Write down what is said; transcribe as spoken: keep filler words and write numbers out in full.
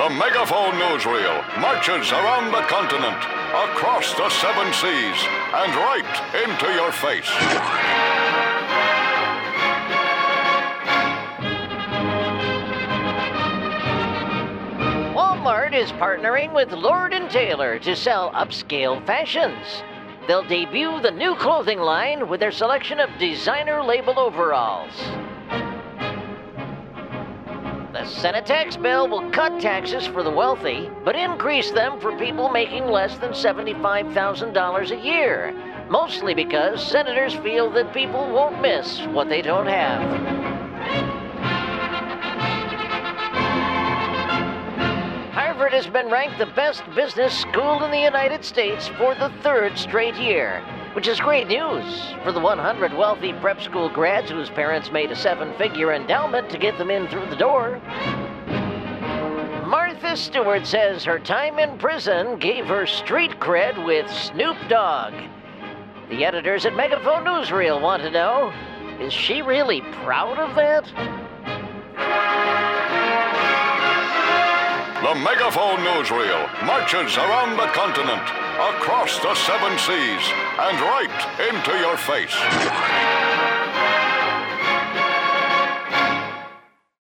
The Megaphone Newsreel marches around the continent, across the seven seas, and right into your face. Walmart is partnering with Lord and Taylor to sell upscale fashions. They'll debut the new clothing line with their selection of designer label overalls. The Senate tax bill will cut taxes for the wealthy, but increase them for people making less than seventy-five thousand dollars a year, mostly because senators feel that people won't miss what they don't have. Harvard has been ranked the best business school in the United States for the third straight year, which is great news for the one hundred wealthy prep school grads whose parents made a seven-figure endowment to get them in through the door. Martha Stewart says her time in prison gave her street cred with Snoop Dogg. The editors at Megaphone Newsreel want to know, is she really proud of that? The Megaphone Newsreel marches around the continent, across the seven seas, and right into your face.